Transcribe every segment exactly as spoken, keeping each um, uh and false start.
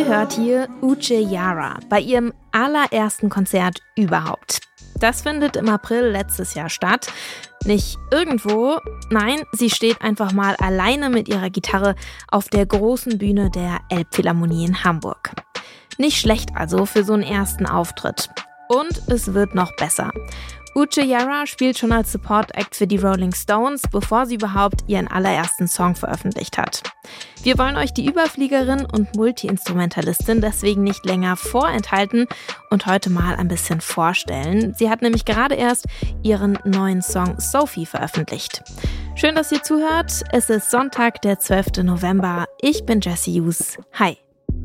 Ihr hört hier Uche Yara bei ihrem allerersten Konzert überhaupt. Das findet im April letztes Jahr statt. Nicht irgendwo, nein, sie steht einfach mal alleine mit ihrer Gitarre auf der großen Bühne der Elbphilharmonie in Hamburg. Nicht schlecht also für so einen ersten Auftritt. Und es wird noch besser. Uche Yara spielt schon als Support-Act für die Rolling Stones, bevor sie überhaupt ihren allerersten Song veröffentlicht hat. Wir wollen euch die Überfliegerin und Multi-Instrumentalistin deswegen nicht länger vorenthalten und heute mal ein bisschen vorstellen. Sie hat nämlich gerade erst ihren neuen Song Sophie veröffentlicht. Schön, dass ihr zuhört. Es ist Sonntag, der zwölfte November. Ich bin Jessie Hughes. Hi.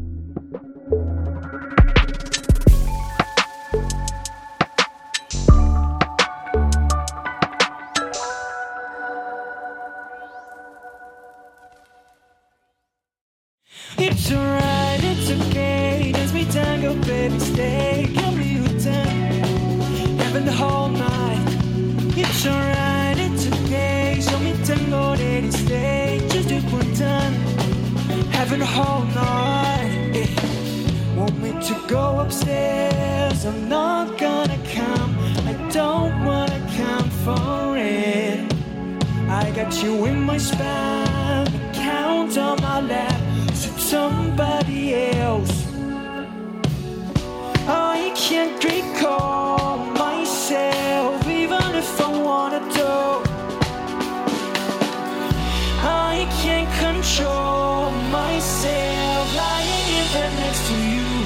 It's alright, it's okay. Dance me tango, baby, stay. Give me your time, having the whole night. It's alright, it's okay. Show me tango, daddy, stay. Just do one time, having the whole night. Yeah. Want me to go upstairs? I'm not gonna come. I don't wanna come for it. I got you in my spine, count on my lap. Somebody else. I can't recall myself, even if I wanted to. I can't control myself, lying in bed next to you.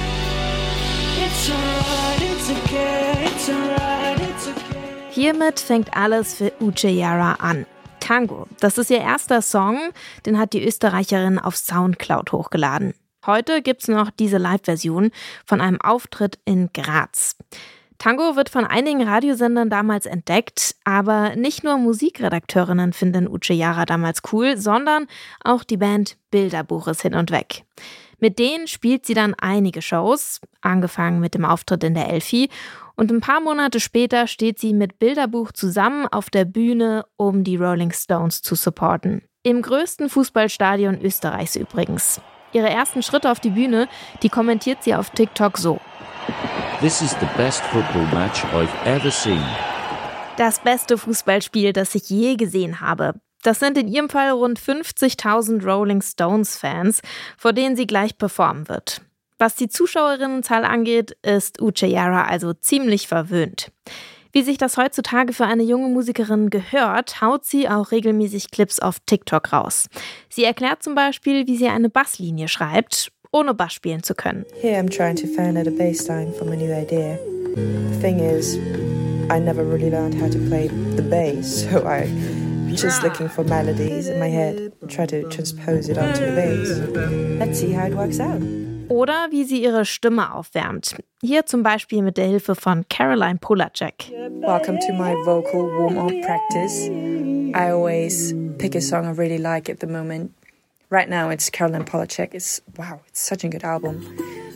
It's alright, it's okay, it's alright, it's okay. Hiermit fängt alles für Uche Yara an. Tango, das ist ihr erster Song, den hat die Österreicherin auf Soundcloud hochgeladen. Heute gibt's noch diese Live-Version von einem Auftritt in Graz. Tango wird von einigen Radiosendern damals entdeckt, aber nicht nur Musikredakteurinnen finden Uche Yara damals cool, sondern auch die Band Bilderbuch ist hin und weg. Mit denen spielt sie dann einige Shows, angefangen mit dem Auftritt in der Elfi. Und ein paar Monate später steht sie mit Bilderbuch zusammen auf der Bühne, um die Rolling Stones zu supporten. Im größten Fußballstadion Österreichs übrigens. Ihre ersten Schritte auf die Bühne, die kommentiert sie auf TikTok so. This is the best football match I've ever seen. Das beste Fußballspiel, das ich je gesehen habe. Das sind in ihrem Fall rund fünfzigtausend Rolling Stones-Fans, vor denen sie gleich performen wird. Was die Zuschauerinnenzahl angeht, ist Uche Yara also ziemlich verwöhnt. Wie sich das heutzutage für eine junge Musikerin gehört, haut sie auch regelmäßig Clips auf TikTok raus. Sie erklärt zum Beispiel, wie sie eine Basslinie schreibt, ohne Bass spielen zu können. Here I'm trying to find out a bass line from a new idea. The thing is, I never really learned how to play the bass, so I just looking for melodies in my head and try to transpose it onto the bass. Let's see how it works out. Oder wie sie ihre Stimme aufwärmt. Hier zum Beispiel mit der Hilfe von Caroline Polachek. Welcome to my vocal warm-up practice. I always pick a song I really like at the moment. Right now it's Caroline Polachek. It's, wow, it's such a good album.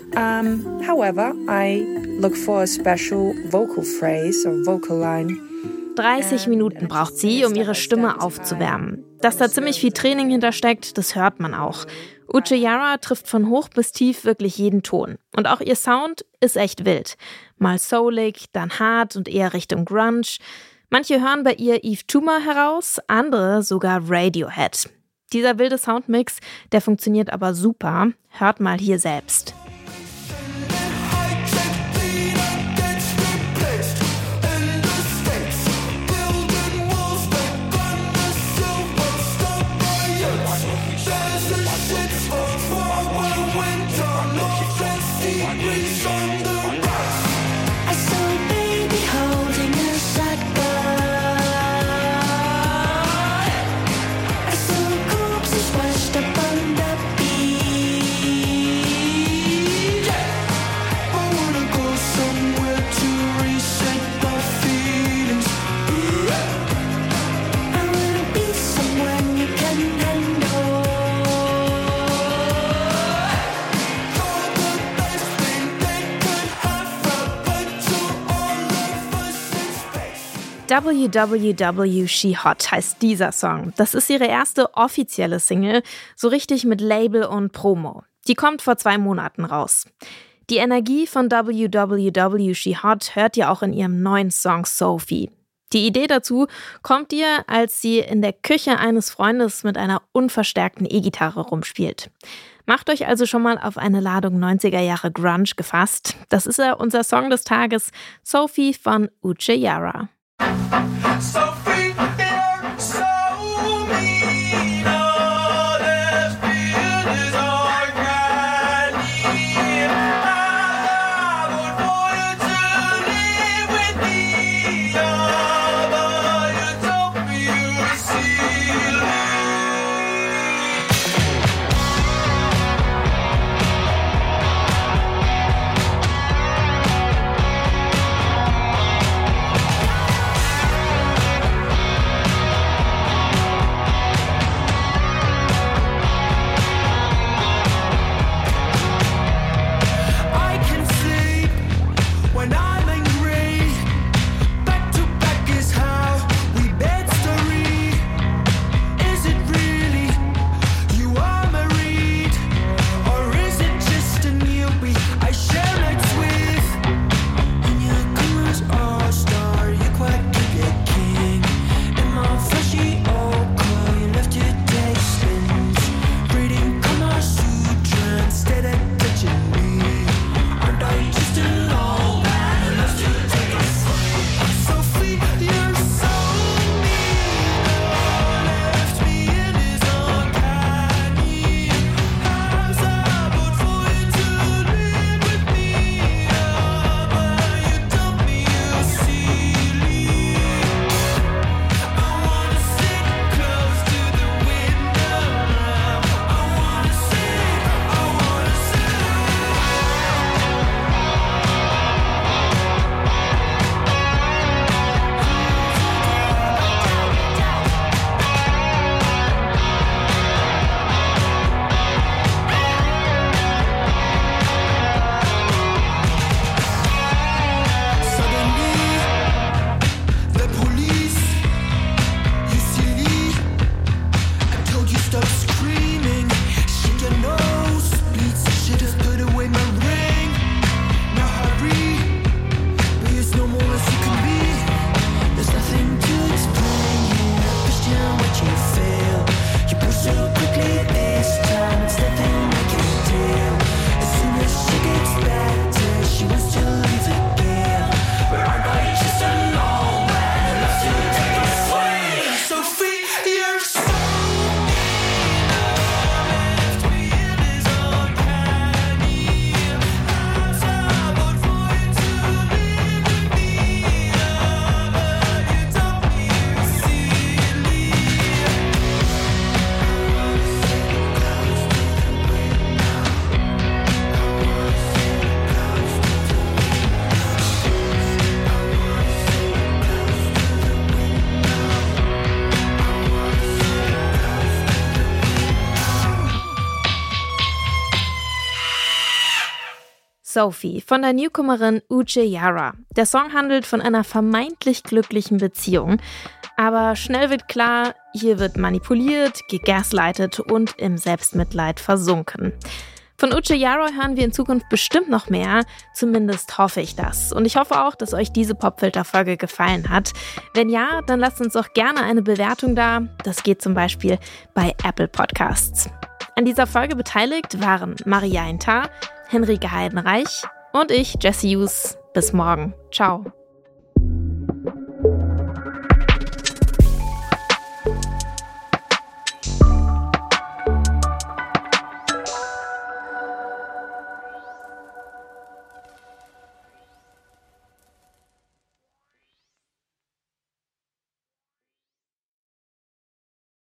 Um, however, I look for a special vocal phrase or vocal line. dreißig Minuten braucht sie, um ihre Stimme aufzuwärmen. Dass da ziemlich viel Training hintersteckt, das hört man auch. Uche Yara trifft von hoch bis tief wirklich jeden Ton. Und auch ihr Sound ist echt wild. Mal soulig, dann hart und eher Richtung Grunge. Manche hören bei ihr Yves Tumor heraus, andere sogar Radiohead. Dieser wilde Soundmix, der funktioniert aber super. Hört mal hier selbst. W W W She Hot heißt dieser Song. Das ist ihre erste offizielle Single, so richtig mit Label und Promo. Die kommt vor zwei Monaten raus. Die Energie von W W W She Hot hört ihr auch in ihrem neuen Song Sophie. Die Idee dazu kommt ihr, als sie in der Küche eines Freundes mit einer unverstärkten E-Gitarre rumspielt. Macht euch also schon mal auf eine Ladung neunziger Jahre Grunge gefasst. Das ist ja unser Song des Tages, Sophie von Uche Yara. Sophie, you're so mean. All this feeling is all I need. I would want you to live with me. Oh, but you told me you were silly. I can sleep when I'm angry. Back to back is how we bed story. Is it really you are married, or is it just a newbie I share nights with? And your girl's all star, you're quite a king. And my fleshy old car, you left your day spins. Reading Kama Sutra instead of touching me. Aren't I just a long man who loves to take a swing? Sophie, you're so mean. All left me in is uncanny. How's I would for you to live with me? Oh, but you told me you silly. I wanna sit close to the window now. I wanna sit, I wanna sit. Suddenly, the police, you silly. I told you stop screaming. Shake your nose, bleeds. Should have put away my ring. Now hurry, be as normal as you can be. There's nothing to explain here. Question what you feel. You push so quickly this time. It's nothing I can tell. As soon as she gets better, she wants to leave again. But aren't I just a long man who loves to take a swing? Sophie, you're so mean. All left me in is uncanny. How's I would for you to live with me? Oh, but you told me you were silly. Sophie von der Newcomerin Uche Yara. Der Song handelt von einer vermeintlich glücklichen Beziehung. Aber schnell wird klar, hier wird manipuliert, gegaslightet und im Selbstmitleid versunken. Von Uche Yara hören wir in Zukunft bestimmt noch mehr, zumindest hoffe ich das. Und ich hoffe auch, dass euch diese Popfilter-Folge gefallen hat. Wenn ja, dann lasst uns doch gerne eine Bewertung da. Das geht zum Beispiel bei Apple Podcasts. An dieser Folge beteiligt waren Maria Intar, Henrike Heidenreich und ich, Jessie Hughes. Bis morgen. Ciao.